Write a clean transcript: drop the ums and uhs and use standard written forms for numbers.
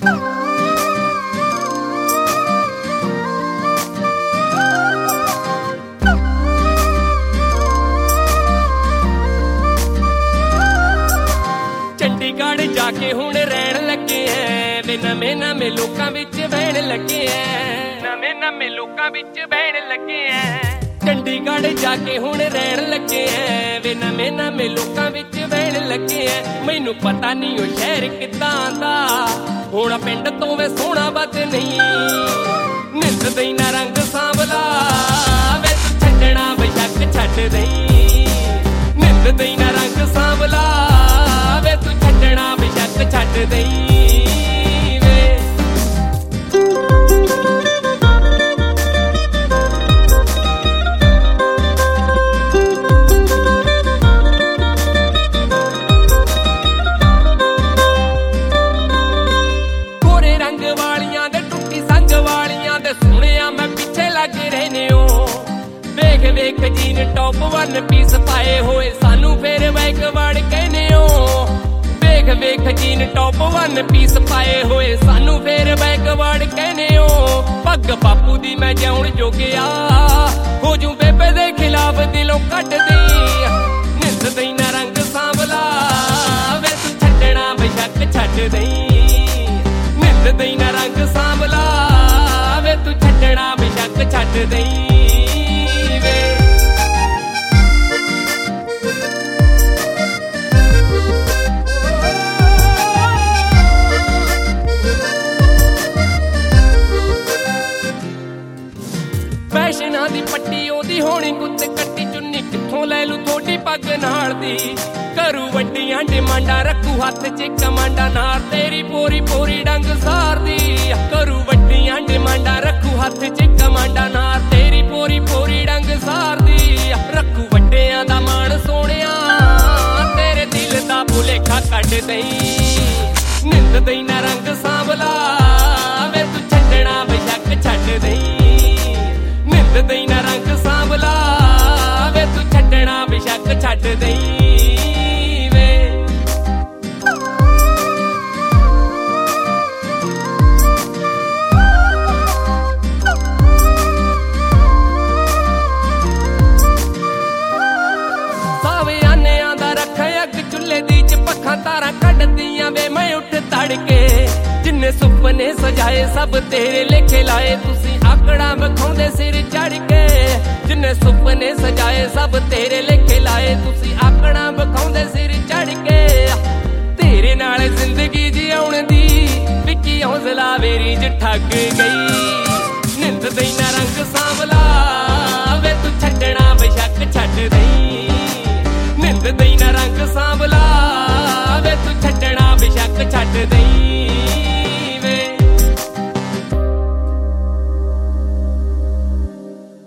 चंडीगढ़ जाके हुण रहन लगे हैं वे नਵੇਂ नਵੇਂ लोकां विच बहन लगे हैं नਵੇਂ नਵੇਂ लोकां विच बहन लगे हैं चंडीगढ़ जाके हुण रहन लगे हैं वे नਵੇਂ नਵੇਂ लोकां विच बहन लगे हैं मैनू पता नहीं ओ शहर किदां दा हुण पिंड तों वे सोहना बद नहीं नित दई ना रंग सांवला वे तू छड्डना बेशक छड्ड दई नित दई ना रंग सांवला वे तू छड्डना बेशक छड्ड दई वेख जीन टॉप वन पीस पाए होए सानू फेर बैकवर्ड कहने हो वेख वेख जीन टॉप वन पीस पाए होए सानू फेर बैकवर्ड कहने हो पग बापू दी मैं जाउण जोगिया हो जू बेबे दे खिलाफ दिलों कट दई नित दई ना रंग सांवला वे तू छड्डना बेशक छड्ड दई नित दई ना रंग सांवला वे तू छड्डना बेशक छड्ड दई फैशना दी पट्टी ओदी होनी कुत्ते कट्टी चुन्नी कित्थों लै लू थोड़ी पग नाल दी करू वड्डियां डिमांडा रखू हत्थ च कमांडा नार तेरी पोरी पोरी डंग सार दी करू वड्डियां डिमांडा रखू हत्थ च कमांडा नार तेरी पोरी पोरी डंग सार दी रखू वड्डियां दा मान सोहणिया तेरे दिल दा भुलेखा कढ दई नित दई ना रंग सांवला वे तू छड्डना बेशक छड्ड दई नित दई ना रंग सांवला वे तू छड्डना बेशक छड्ड दई वे सावे आनेआं दा रख अग चुल्हे दी च पक्खां तारां कढदियां वे मैं उठ तड़के जिन्ने सुपने सजाए सब तेरे लेखे लाए तुसी आकड़ा विखाउंदे सिर चढ़ के जिन्ने सुपने सजाए सब तेरे लेखे लाए तुसी आकड़ा विखाउंदे सिर चढ़ के तेरे नाल जिंदगी जिउण दी विकी हौसला मेरी च ठग गई।